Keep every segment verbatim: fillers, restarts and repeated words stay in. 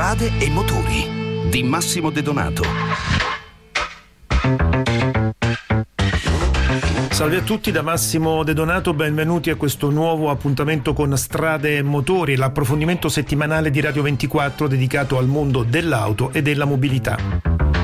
strade e motori di Massimo De Donato. Salve a tutti da Massimo De Donato, benvenuti a questo nuovo appuntamento con Strade e Motori, l'approfondimento settimanale di Radio ventiquattro dedicato al mondo dell'auto e della mobilità.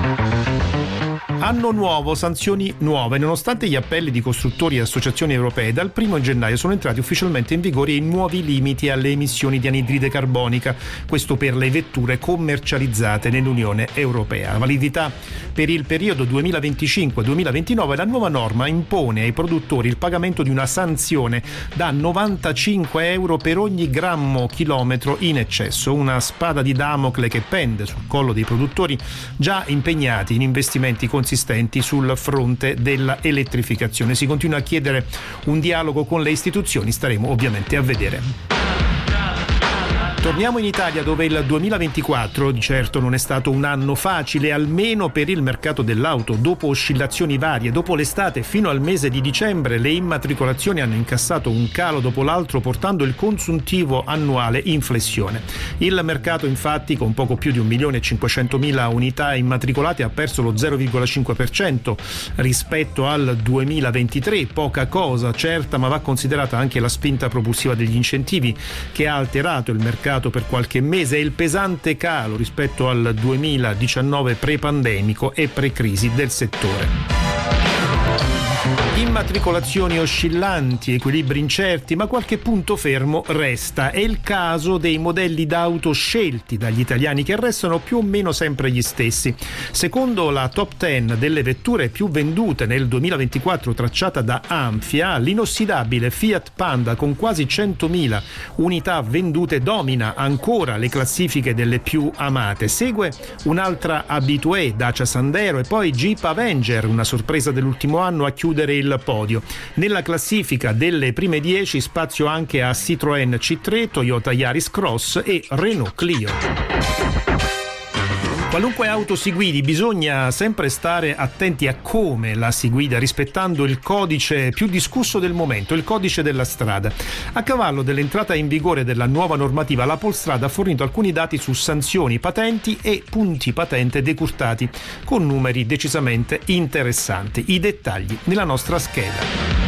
Anno nuovo, sanzioni nuove. Nonostante gli appelli di costruttori e associazioni europee, dal primo gennaio sono entrati ufficialmente in vigore i nuovi limiti alle emissioni di anidride carbonica, questo per le vetture commercializzate nell'Unione Europea. La validità per il periodo duemilaventicinque duemilaventinove, la nuova norma impone ai produttori il pagamento di una sanzione da novantacinque euro per ogni grammo chilometro in eccesso, una spada di Damocle che pende sul collo dei produttori già impegnati in investimenti consistenti sul fronte della elettrificazione. Si continua a chiedere un dialogo con le istituzioni, staremo ovviamente a vedere. Torniamo in Italia, dove il duemilaventiquattro di certo non è stato un anno facile, almeno per il mercato dell'auto. Dopo oscillazioni varie, dopo l'estate fino al mese di dicembre, le immatricolazioni hanno incassato un calo dopo l'altro, portando il consuntivo annuale in flessione. Il mercato, infatti, con poco più di un milione e cinquecentomila unità immatricolate, ha perso lo zero virgola cinque per cento rispetto al duemilaventitré. Poca cosa, certa, ma va considerata anche la spinta propulsiva degli incentivi, che ha alterato il mercato per qualche mese, e il pesante calo rispetto al duemiladiciannove pre-pandemico e pre-crisi del settore. Immatricolazioni oscillanti, equilibri incerti, ma qualche punto fermo resta. È il caso dei modelli d'auto scelti dagli italiani, che restano più o meno sempre gli stessi. Secondo la top dieci delle vetture più vendute nel duemilaventiquattro tracciata da Anfia, l'inossidabile Fiat Panda, con quasi centomila unità vendute, domina ancora le classifiche delle più amate. Segue un'altra abitué, Dacia Sandero, e poi Jeep Avenger, una sorpresa dell'ultimo anno, a chiudere il podio. Nella classifica delle prime dieci spazio anche a Citroën C tre, Toyota Yaris Cross e Renault Clio. Qualunque auto si guidi, bisogna sempre stare attenti a come la si guida, rispettando il codice più discusso del momento, il codice della strada. A cavallo dell'entrata in vigore della nuova normativa, la Polstrada ha fornito alcuni dati su sanzioni, patenti e punti patente decurtati, con numeri decisamente interessanti. I dettagli nella nostra scheda.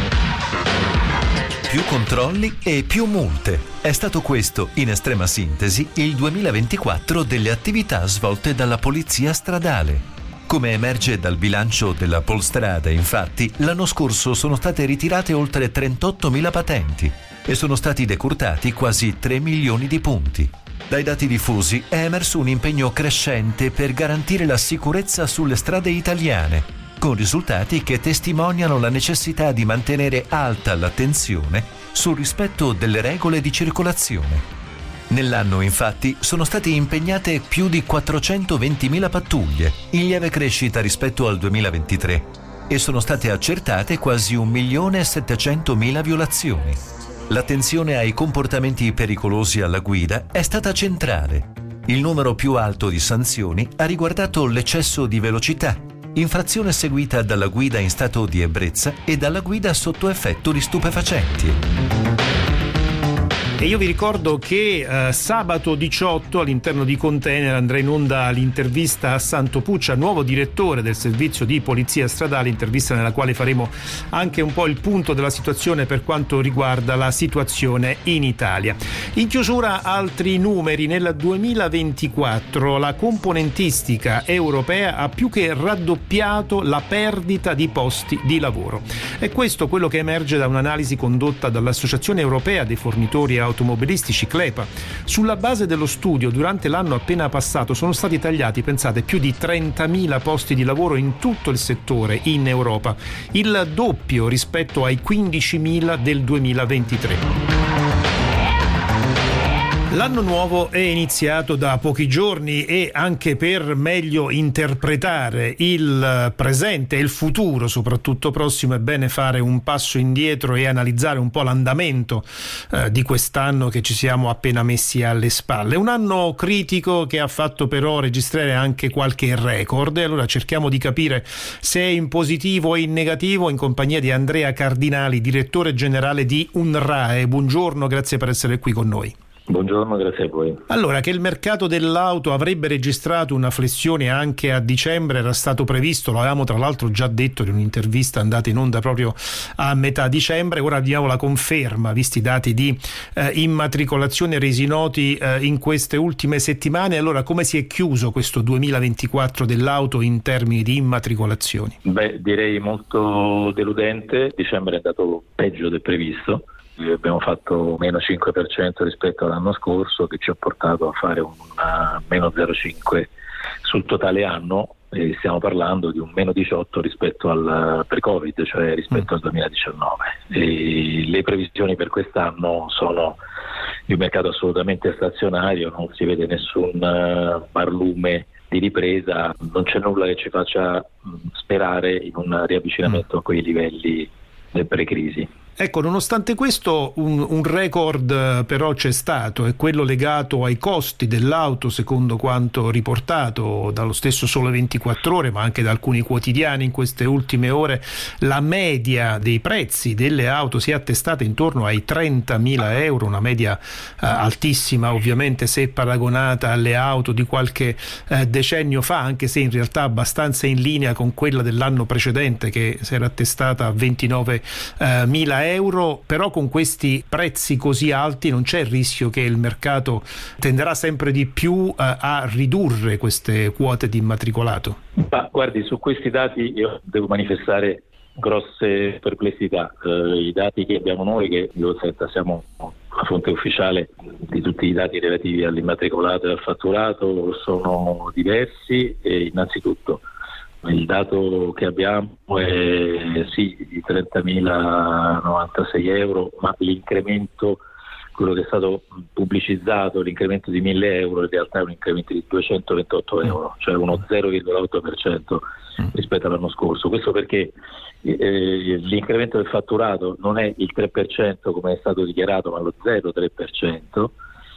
Più controlli e più multe. È stato questo, in estrema sintesi, il duemilaventiquattro delle attività svolte dalla Polizia Stradale. Come emerge dal bilancio della Polstrada, infatti, l'anno scorso sono state ritirate oltre trentottomila patenti e sono stati decurtati quasi tre milioni di punti. Dai dati diffusi è emerso un impegno crescente per garantire la sicurezza sulle strade italiane, con risultati che testimoniano la necessità di mantenere alta l'attenzione sul rispetto delle regole di circolazione. Nell'anno, infatti, sono state impegnate più di quattrocentoventimila pattuglie, in lieve crescita rispetto al duemilaventitré, e sono state accertate quasi un milione e settecentomila violazioni. L'attenzione ai comportamenti pericolosi alla guida è stata centrale. Il numero più alto di sanzioni ha riguardato l'eccesso di velocità, infrazione seguita dalla guida in stato di ebbrezza e dalla guida sotto effetto di stupefacenti. E io vi ricordo che eh, sabato diciotto all'interno di Container andrà in onda l'intervista a Santo Puccia, nuovo direttore del servizio di polizia stradale, intervista nella quale faremo anche un po' il punto della situazione per quanto riguarda la situazione in Italia. In chiusura altri numeri. Nel duemilaventiquattro la componentistica europea ha più che raddoppiato la perdita di posti di lavoro. È questo quello che emerge da un'analisi condotta dall'Associazione Europea dei Fornitori Automobilistici, CLEPA. Sulla base dello studio, durante l'anno appena passato sono stati tagliati, pensate, più di trentamila posti di lavoro in tutto il settore in Europa, il doppio rispetto ai quindicimila del duemilaventitré. L'anno nuovo è iniziato da pochi giorni e anche per meglio interpretare il presente e il futuro, soprattutto prossimo, è bene fare un passo indietro e analizzare un po' l'andamento eh, di quest'anno che ci siamo appena messi alle spalle. Un anno critico che ha fatto però registrare anche qualche record, e allora cerchiamo di capire se è in positivo o in negativo in compagnia di Andrea Cardinali, direttore generale di UNRAE. Buongiorno, grazie per essere qui con noi. Buongiorno, grazie a voi. Allora, che il mercato dell'auto avrebbe registrato una flessione anche a dicembre era stato previsto, lo avevamo tra l'altro già detto in un'intervista andata in onda proprio a metà dicembre. Ora abbiamo la conferma, visti i dati di eh, immatricolazione resi noti eh, in queste ultime settimane. Allora, come si è chiuso questo duemilaventiquattro dell'auto in termini di immatricolazioni? Beh, direi molto deludente. Dicembre è andato peggio del previsto. Abbiamo fatto meno cinque per cento rispetto all'anno scorso, che ci ha portato a fare un meno zero virgola cinque sul totale anno, e stiamo parlando di un meno diciotto rispetto al pre-Covid, cioè rispetto al duemiladiciannove. E le previsioni per quest'anno sono di un mercato assolutamente stazionario, non si vede nessun barlume di ripresa, non c'è nulla che ci faccia sperare in un riavvicinamento a quei livelli del pre-crisi. Ecco, nonostante questo un, un record però c'è stato, è quello legato ai costi dell'auto, secondo quanto riportato dallo stesso Sole ventiquattro Ore, ma anche da alcuni quotidiani in queste ultime ore. La media dei prezzi delle auto si è attestata intorno ai trentamila euro, una media eh, altissima ovviamente se paragonata alle auto di qualche eh, decennio fa, anche se in realtà abbastanza in linea con quella dell'anno precedente, che si era attestata a ventinovemila euro. Però con questi prezzi così alti non c'è il rischio che il mercato tenderà sempre di più a, a ridurre queste quote di immatricolato? Ma guardi, su questi dati io devo manifestare grosse perplessità. Eh, i dati che abbiamo noi, che io senta, siamo la fonte ufficiale di tutti i dati relativi all'immatricolato e al fatturato, sono diversi. E innanzitutto il dato che abbiamo è sì di trentamilanovantasei euro, ma l'incremento, quello che è stato pubblicizzato, l'incremento di mille euro, in realtà è un incremento di duecentoventotto euro, cioè uno zero virgola otto per cento rispetto all'anno scorso. Questo perché eh, l'incremento del fatturato non è il tre per cento come è stato dichiarato, ma lo zero virgola tre per cento.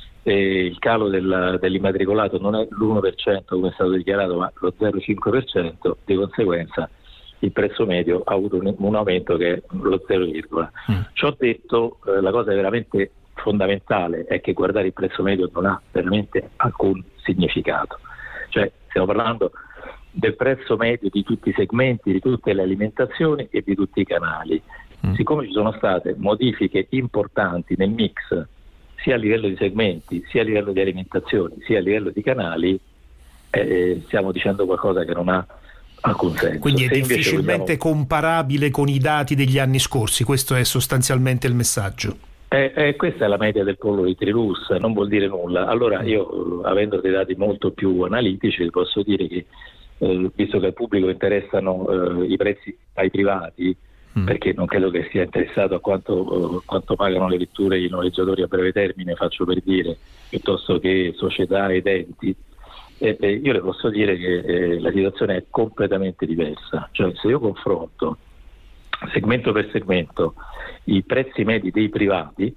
E il calo del, dell'immatricolato non è l'uno per cento come è stato dichiarato, ma lo zero virgola cinque per cento. Di conseguenza il prezzo medio ha avuto un, un aumento che è lo zero. Mm. Ciò detto, eh, la cosa veramente fondamentale è che guardare il prezzo medio non ha veramente alcun significato. Cioè stiamo parlando del prezzo medio di tutti i segmenti, di tutte le alimentazioni e di tutti i canali. Mm. Siccome ci sono state modifiche importanti nel mix, sia a livello di segmenti, sia a livello di alimentazioni, sia a livello di canali, eh, stiamo dicendo qualcosa che non ha alcun senso. Quindi è Se difficilmente vogliamo... comparabile con i dati degli anni scorsi, questo è sostanzialmente il messaggio. Eh, eh, questa è la media del pollo di Trilus, non vuol dire nulla. Allora io, avendo dei dati molto più analitici, posso dire che, eh, visto che al pubblico interessano eh, i prezzi ai privati, Mm. perché non credo che sia interessato a quanto, uh, quanto pagano le vetture i noleggiatori a breve termine, faccio per dire, piuttosto che società ed enti, eh, eh, io le posso dire che eh, la situazione è completamente diversa. Cioè, se io confronto segmento per segmento i prezzi medi dei privati,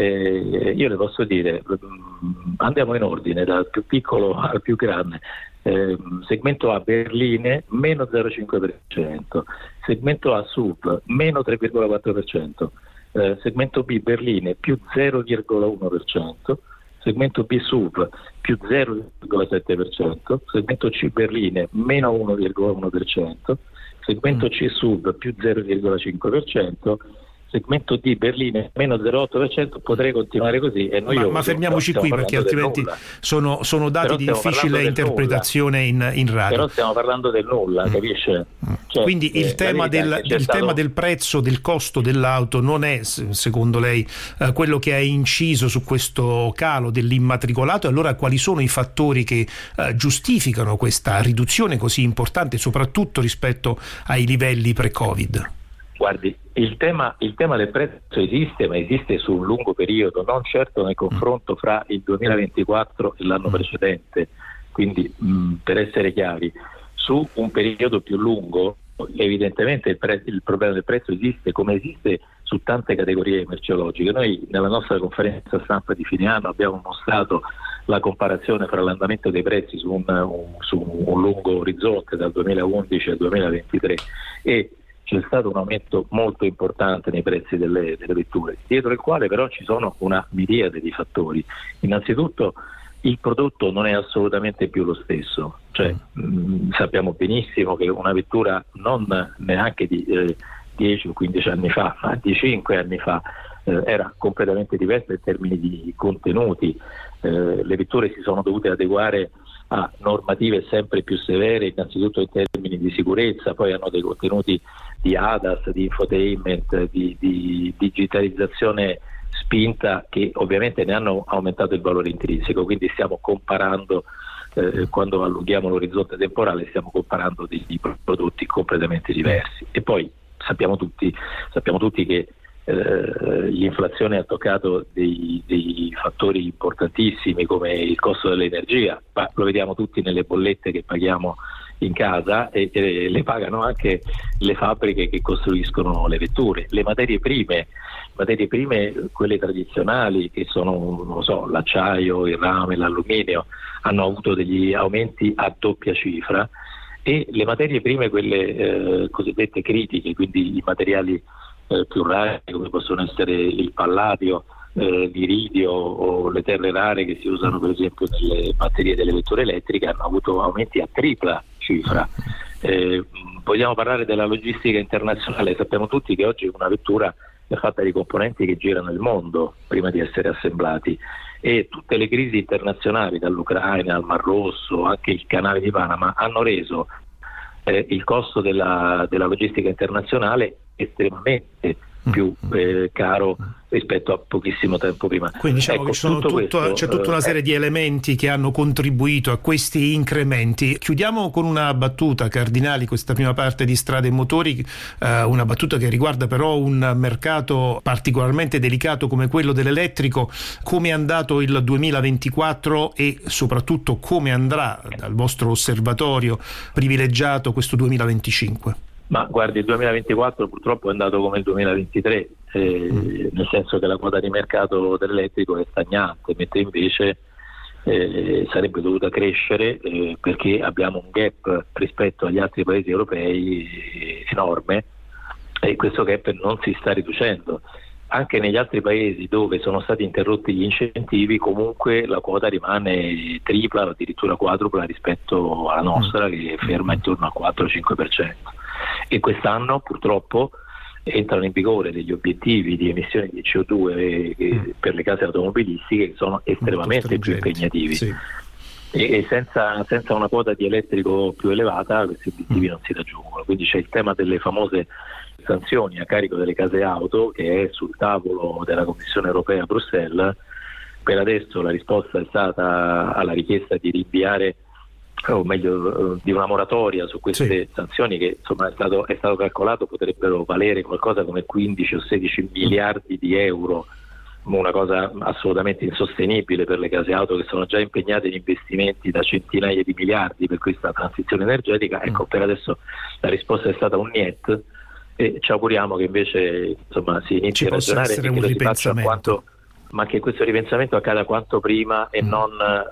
eh, io le posso dire, andiamo in ordine dal più piccolo al più grande. Eh, segmento A berline meno zero virgola cinque per cento, segmento A S U V meno tre virgola quattro per cento, eh, segmento B berline più zero virgola uno per cento, segmento B S U V più zero virgola sette per cento, segmento C berline meno uno virgola uno per cento, segmento C S U V più zero virgola cinque per cento, segmento D berline meno zero virgola otto per cento. Potrei continuare così e noi ma, ma fermiamoci qui, perché altrimenti sono, sono dati di difficile interpretazione in, in radio. Però stiamo parlando del nulla, mm. capisce? Cioè, quindi il, eh, tema del, il stato... tema del prezzo, del costo dell'auto non è, secondo lei, eh, quello che ha inciso su questo calo dell'immatricolato. Allora quali sono i fattori che eh, giustificano questa riduzione così importante, soprattutto rispetto ai livelli pre-Covid? Guardi, il tema, il tema del prezzo esiste, ma esiste su un lungo periodo, non certo nel confronto fra il duemilaventiquattro e l'anno precedente. Quindi, mh, per essere chiari, su un periodo più lungo, evidentemente il, pre- il problema del prezzo esiste, come esiste su tante categorie merceologiche. Noi nella nostra conferenza stampa di fine anno abbiamo mostrato la comparazione fra l'andamento dei prezzi su un, un, su un lungo orizzonte dal duemilaundici al duemilaventitré, e c'è stato un aumento molto importante nei prezzi delle, delle vetture, dietro il quale però ci sono una miriade di fattori. Innanzitutto il prodotto non è assolutamente più lo stesso, cioè mh, sappiamo benissimo che una vettura non neanche di eh, dieci o quindici anni fa, ma di cinque anni fa eh, era completamente diversa in termini di contenuti. Eh, le vetture si sono dovute adeguare a normative sempre più severe, innanzitutto in termini di sicurezza, poi hanno dei contenuti di A D A S, di infotainment, di, di digitalizzazione spinta, che ovviamente ne hanno aumentato il valore intrinseco, quindi stiamo comparando, eh, quando allunghiamo l'orizzonte temporale, stiamo comparando dei prodotti completamente diversi. E poi sappiamo tutti, sappiamo tutti che eh, l'inflazione ha toccato dei, dei fattori importantissimi come il costo dell'energia, ma lo vediamo tutti nelle bollette che paghiamo in casa, e, e le pagano anche le fabbriche che costruiscono le vetture. Le materie prime, materie prime quelle tradizionali, che sono, non lo so, l'acciaio, il rame, l'alluminio, hanno avuto degli aumenti a doppia cifra, e le materie prime, quelle eh, cosiddette critiche, quindi i materiali eh, più rari, come possono essere il palladio, eh, l'iridio o le terre rare che si usano per esempio nelle batterie delle vetture elettriche, hanno avuto aumenti a tripla cifra. Eh, vogliamo parlare della logistica internazionale. Sappiamo tutti che oggi una vettura è fatta di componenti che girano il mondo prima di essere assemblati, e tutte le crisi internazionali, dall'Ucraina al Mar Rosso, anche il canale di Panama, hanno reso eh, il costo della, della logistica internazionale estremamente più eh, caro rispetto a pochissimo tempo prima. Quindi diciamo ecco, che ci sono tutto tutto, questo, c'è tutta una serie eh, di elementi che hanno contribuito a questi incrementi. Chiudiamo con una battuta, Cardinali, questa prima parte di Strade e Motori, eh, una battuta che riguarda però un mercato particolarmente delicato come quello dell'elettrico. Come è andato il duemilaventiquattro e soprattutto come andrà dal vostro osservatorio privilegiato questo duemilaventicinque? Ma guardi, il duemilaventiquattro purtroppo è andato come il duemilaventitré, eh, mm. nel senso che la quota di mercato dell'elettrico è stagnante, mentre invece eh, sarebbe dovuta crescere, eh, perché abbiamo un gap rispetto agli altri paesi europei enorme, e questo gap non si sta riducendo. Anche negli altri paesi dove sono stati interrotti gli incentivi, comunque la quota rimane tripla o addirittura quadrupla rispetto alla nostra, che è ferma intorno al quattro cinque per cento. E quest'anno purtroppo entrano in vigore degli obiettivi di emissioni di C O due eh, per le case automobilistiche, che sono estremamente più impegnativi. Sì. E, e senza, senza una quota di elettrico più elevata questi obiettivi mm. non si raggiungono. Quindi c'è il tema delle famose sanzioni a carico delle case auto, che è sul tavolo della Commissione europea a Bruxelles. Per adesso la risposta è stata alla richiesta di rinviare, o meglio di una moratoria su queste sì. sanzioni, che insomma è stato, è stato calcolato potrebbero valere qualcosa come quindici o sedici miliardi di euro, una cosa assolutamente insostenibile per le case auto che sono già impegnate in investimenti da centinaia di miliardi per questa transizione energetica. Ecco, per adesso la risposta è stata un niet, e ci auguriamo che invece insomma si inizi a ragionare e che lo si faccia quanto, ma che questo ripensamento accada quanto prima e mm. non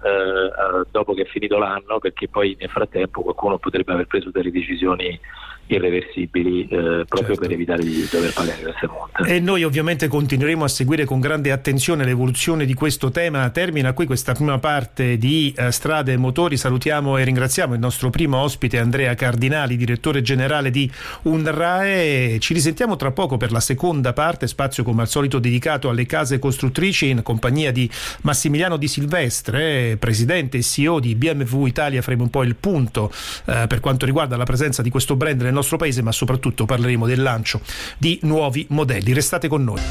eh, dopo che è finito l'anno, perché poi nel frattempo qualcuno potrebbe aver preso delle decisioni irreversibili, eh, proprio certo. per evitare di dover pagare queste multe. E noi ovviamente continueremo a seguire con grande attenzione l'evoluzione di questo tema. Termina qui questa prima parte di eh, Strade e Motori. Salutiamo e ringraziamo il nostro primo ospite, Andrea Cardinali, direttore generale di UNRAE. Ci risentiamo tra poco per la seconda parte, spazio come al solito dedicato alle case costruttrici, in compagnia di Massimiliano Di Silvestre, presidente e C E O di B M W Italia. Faremo un po' il punto eh, per quanto riguarda la presenza di questo brand nel nostro paese, ma soprattutto parleremo del lancio di nuovi modelli. Restate con noi.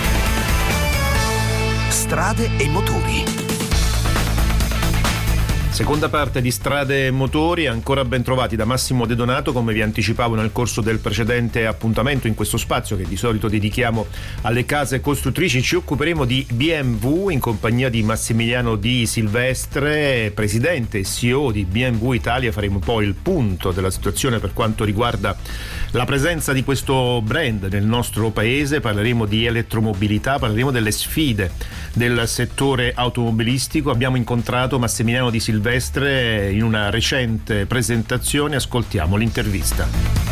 Strade e Motori. Seconda parte di Strade e Motori, ancora ben trovati da Massimo De Donato. Come vi anticipavo nel corso del precedente appuntamento, in questo spazio che di solito dedichiamo alle case costruttrici, ci occuperemo di B M W in compagnia di Massimiliano Di Silvestre, presidente e C E O di B M W Italia. Faremo un po' il punto della situazione per quanto riguarda la presenza di questo brand nel nostro paese, parleremo di elettromobilità, parleremo delle sfide del settore automobilistico. Abbiamo incontrato Massimiliano Di Silvestre in una recente presentazione, ascoltiamo l'intervista.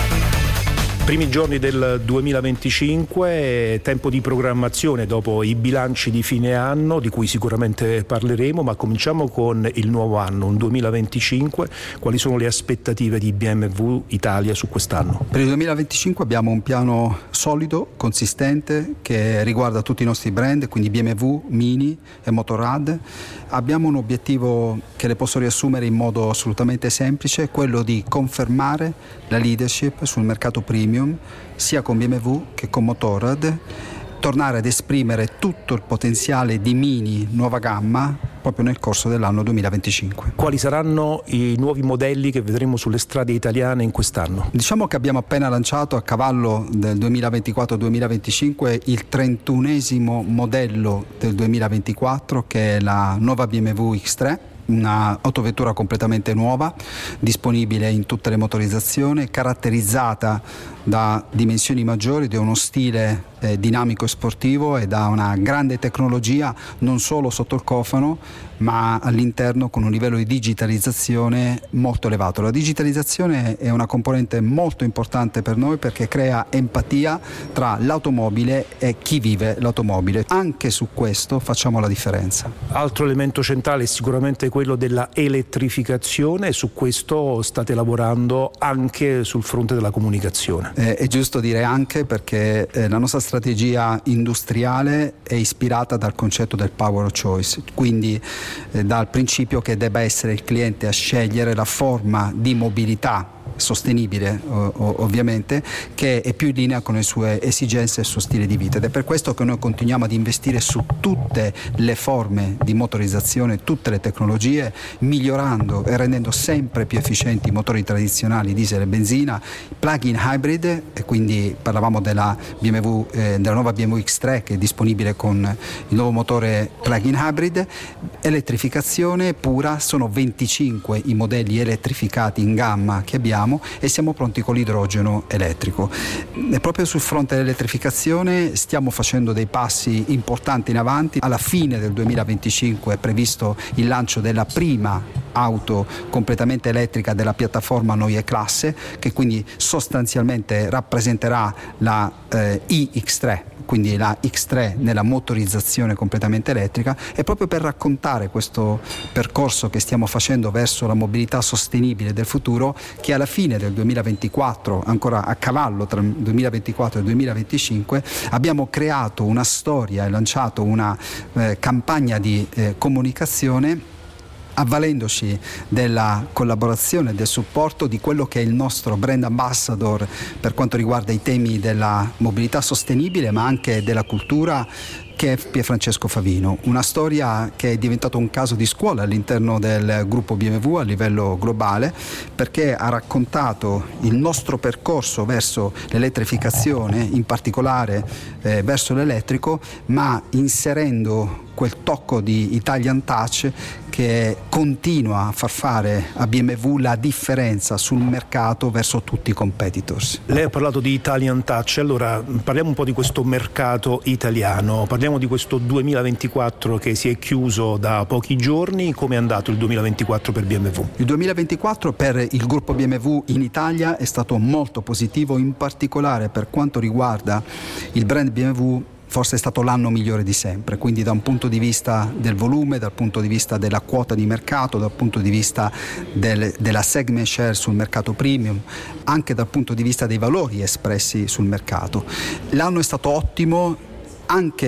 Primi giorni del duemilaventicinque, tempo di programmazione dopo i bilanci di fine anno di cui sicuramente parleremo, ma cominciamo con il nuovo anno, un duemilaventicinque. Quali sono le aspettative di B M W Italia su quest'anno? Per il duemilaventicinque abbiamo un piano solido, consistente, che riguarda tutti i nostri brand, quindi B M W, Mini e Motorrad. Abbiamo un obiettivo che le posso riassumere in modo assolutamente semplice, quello di confermare la leadership sul mercato premium sia con B M W che con Motorrad, tornare ad esprimere tutto il potenziale di Mini nuova gamma proprio nel corso dell'anno duemilaventicinque. Quali saranno i nuovi modelli che vedremo sulle strade italiane in quest'anno? Diciamo che abbiamo appena lanciato, a cavallo del duemilaventiquattro duemilaventicinque, il trentunesimo modello del duemilaventiquattro, che è la nuova B M W X tre. Una autovettura completamente nuova, disponibile in tutte le motorizzazioni, caratterizzata da dimensioni maggiori, da uno stile eh, dinamico e sportivo e da una grande tecnologia non solo sotto il cofano ma all'interno, con un livello di digitalizzazione molto elevato. La digitalizzazione è una componente molto importante per noi perché crea empatia tra l'automobile e chi vive l'automobile. Anche su questo facciamo la differenza. Altro elemento centrale è sicuramente quello della elettrificazione, e su questo state lavorando anche sul fronte della comunicazione. Eh, è giusto dire anche perché eh, la nostra strategia industriale è ispirata dal concetto del power of choice, quindi eh, dal principio che debba essere il cliente a scegliere la forma di mobilità sostenibile, ov- ovviamente, che è più in linea con le sue esigenze e il suo stile di vita, ed è per questo che noi continuiamo ad investire su tutte le forme di motorizzazione, tutte le tecnologie, migliorando e rendendo sempre più efficienti i motori tradizionali diesel e benzina, plug-in hybrid, e quindi parlavamo della B M W, eh, della nuova B M W X tre che è disponibile con il nuovo motore plug-in hybrid, elettrificazione pura. Sono venticinque i modelli elettrificati in gamma che abbiamo e siamo pronti con l'idrogeno elettrico. E proprio sul fronte dell'elettrificazione stiamo facendo dei passi importanti in avanti. Alla fine del duemilaventicinque è previsto il lancio della prima auto completamente elettrica della piattaforma Neue Klasse, che quindi sostanzialmente rappresenterà la eh, i X tre, quindi la X tre nella motorizzazione completamente elettrica. E proprio per raccontare questo percorso che stiamo facendo verso la mobilità sostenibile del futuro, che alla fine del duemilaventiquattro, ancora a cavallo tra il duemilaventiquattro e il duemilaventicinque, abbiamo creato una storia e lanciato una eh, campagna di eh, comunicazione, avvalendoci della collaborazione e del supporto di quello che è il nostro brand ambassador per quanto riguarda i temi della mobilità sostenibile, ma anche della cultura, che è Pierfrancesco Favino. Una storia che è diventato un caso di scuola all'interno del gruppo B M W a livello globale, perché ha raccontato il nostro percorso verso l'elettrificazione, in particolare eh, verso l'elettrico, ma inserendo quel tocco di Italian touch che continua a far fare a B M W la differenza sul mercato verso tutti i competitors. Lei ha parlato di Italian touch, allora parliamo un po' di questo mercato italiano, parliamo di questo duemilaventiquattro che si è chiuso da pochi giorni. Come è andato il duemilaventiquattro per B M W? Il duemilaventiquattro per il gruppo B M W in Italia è stato molto positivo, in particolare per quanto riguarda il brand B M W. Forse è stato l'anno migliore di sempre, quindi da un punto di vista del volume, dal punto di vista della quota di mercato, dal punto di vista del, della segment share sul mercato premium, anche dal punto di vista dei valori espressi sul mercato. L'anno è stato ottimo anche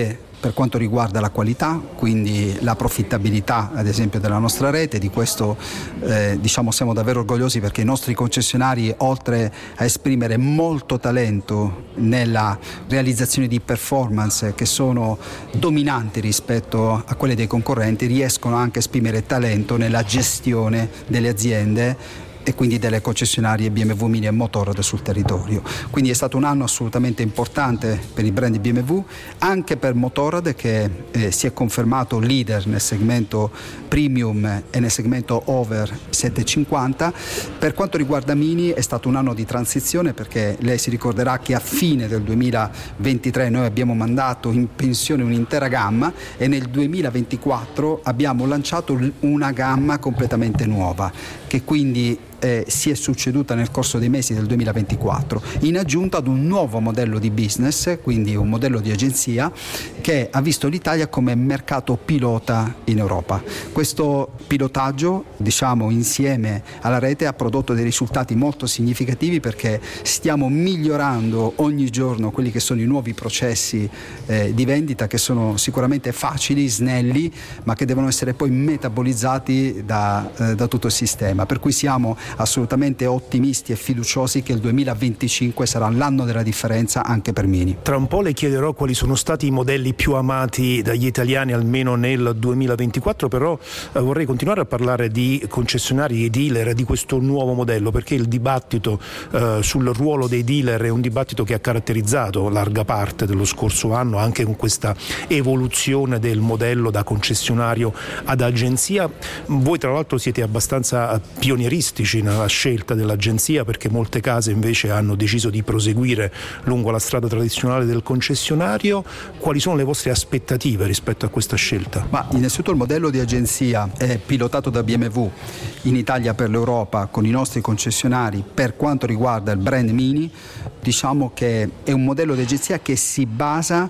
per quanto riguarda la qualità, quindi la profittabilità ad esempio della nostra rete. Di questo eh, diciamo siamo davvero orgogliosi, perché i nostri concessionari, oltre a esprimere molto talento nella realizzazione di performance che sono dominanti rispetto a quelle dei concorrenti, riescono anche a esprimere talento nella gestione delle aziende e quindi delle concessionarie B M W Mini e Motorrad sul territorio. Quindi è stato un anno assolutamente importante per i brand B M W, anche per Motorrad, che eh, si è confermato leader nel segmento premium e nel segmento over settecentocinquanta. Per quanto riguarda Mini è stato un anno di transizione, perché lei si ricorderà che a fine del duemilaventitré noi abbiamo mandato in pensione un'intera gamma e nel duemilaventiquattro abbiamo lanciato una gamma completamente nuova, che quindi Eh, si è succeduta nel corso dei mesi del duemilaventiquattro, in aggiunta ad un nuovo modello di business, quindi un modello di agenzia che ha visto l'Italia come mercato pilota in Europa. Questo pilotaggio, diciamo, insieme alla rete ha prodotto dei risultati molto significativi, perché stiamo migliorando ogni giorno quelli che sono i nuovi processi eh, di vendita, che sono sicuramente facili, snelli, ma che devono essere poi metabolizzati da, eh, da tutto il sistema, per cui siamo assolutamente ottimisti e fiduciosi che il duemilaventicinque sarà l'anno della differenza anche per Mini. Tra un po' le chiederò quali sono stati i modelli più amati dagli italiani almeno nel duemilaventiquattro, però eh, vorrei continuare a parlare di concessionari e dealer, di questo nuovo modello, perché il dibattito eh, sul ruolo dei dealer è un dibattito che ha caratterizzato larga parte dello scorso anno, anche con questa evoluzione del modello da concessionario ad agenzia. Voi tra l'altro siete abbastanza pionieristici nella scelta dell'agenzia, perché molte case invece hanno deciso di proseguire lungo la strada tradizionale del concessionario. Quali sono le vostre aspettative rispetto a questa scelta? Ma innanzitutto il modello di agenzia è pilotato da B M W in Italia per l'Europa con i nostri concessionari. Per quanto riguarda il brand Mini, diciamo che è un modello di agenzia che si basa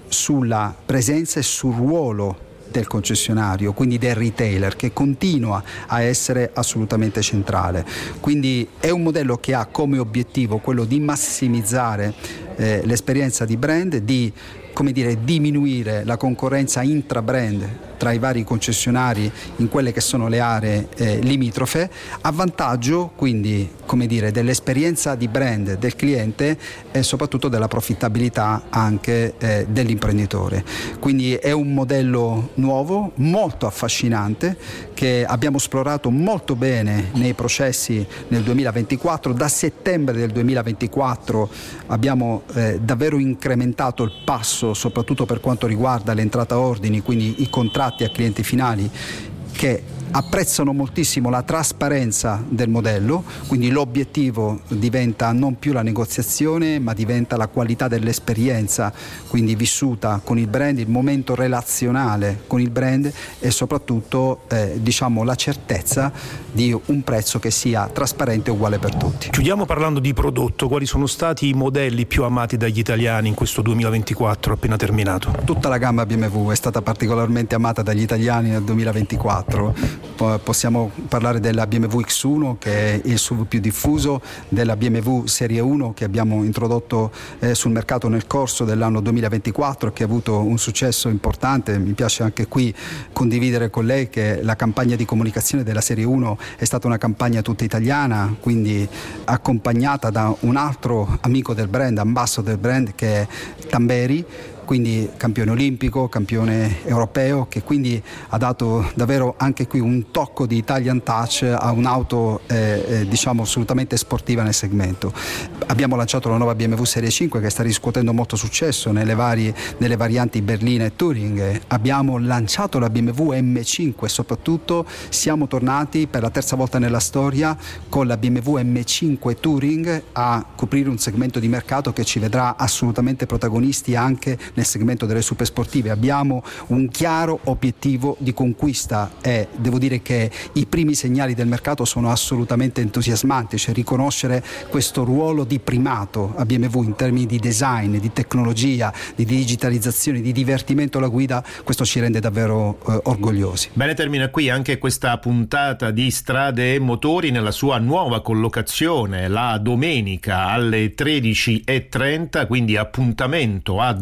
sulla presenza e sul ruolo del concessionario, quindi del retailer, che continua a essere assolutamente centrale. Quindi è un modello che ha come obiettivo quello di massimizzare eh, l'esperienza di brand, di come dire, diminuire la concorrenza intra-brand tra i vari concessionari in quelle che sono le aree eh, limitrofe, a vantaggio quindi, come dire, dell'esperienza di brand del cliente e soprattutto della profittabilità anche eh, dell'imprenditore. Quindi è un modello nuovo, molto affascinante, che abbiamo esplorato molto bene nei processi nel duemilaventiquattro. Da settembre del duemilaventiquattro abbiamo eh, davvero incrementato il passo, soprattutto per quanto riguarda l'entrata ordini, quindi i contratti a clienti finali, che apprezzano moltissimo la trasparenza del modello, quindi l'obiettivo diventa non più la negoziazione, ma diventa la qualità dell'esperienza, quindi vissuta con il brand, il momento relazionale con il brand e soprattutto eh, diciamo la certezza di un prezzo che sia trasparente e uguale per tutti. Chiudiamo parlando di prodotto. Quali sono stati i modelli più amati dagli italiani in questo duemilaventiquattro appena terminato? Tutta la gamma B M W è stata particolarmente amata dagli italiani nel duemilaventiquattro. Possiamo parlare della B M W X uno, che è il S U V più diffuso, della B M W Serie uno che abbiamo introdotto eh, sul mercato nel corso dell'anno duemilaventiquattro, che ha avuto un successo importante. Mi piace anche qui condividere con lei che la campagna di comunicazione della Serie uno è stata una campagna tutta italiana, quindi accompagnata da un altro amico del brand, ambassador del brand, che è Tamberi, quindi campione olimpico, campione europeo, che quindi ha dato davvero anche qui un tocco di Italian touch a un'auto eh, eh, diciamo assolutamente sportiva nel segmento. Abbiamo lanciato la nuova B M W Serie cinque, che sta riscuotendo molto successo nelle, varie, nelle varianti berlina e Touring. Abbiamo lanciato la B M W M cinque e soprattutto siamo tornati per la terza volta nella storia con la B M W M cinque Touring a coprire un segmento di mercato che ci vedrà assolutamente protagonisti anche nel segmento delle super sportive. Abbiamo un chiaro obiettivo di conquista e devo dire che i primi segnali del mercato sono assolutamente entusiasmanti, cioè riconoscere questo ruolo di primato a B M W in termini di design, di tecnologia, di digitalizzazione, di divertimento alla guida. Questo ci rende davvero eh, orgogliosi. Bene, termina qui anche questa puntata di Strade e Motori nella sua nuova collocazione la domenica alle tredici e trenta, quindi appuntamento a domenica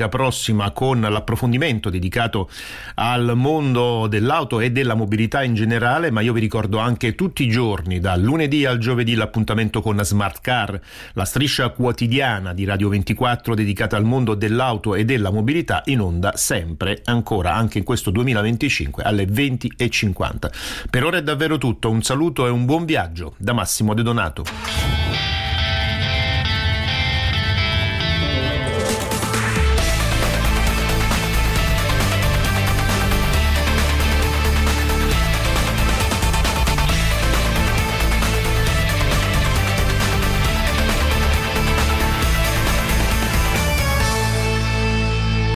domenica prossima con l'approfondimento dedicato al mondo dell'auto e della mobilità in generale, ma io vi ricordo anche tutti i giorni, dal lunedì al giovedì, l'appuntamento con Smart Car, la striscia quotidiana di Radio ventiquattro dedicata al mondo dell'auto e della mobilità, in onda sempre, ancora, anche in questo duemilaventicinque alle venti e cinquanta. Per ora è davvero tutto, un saluto e un buon viaggio da Massimo De Donato.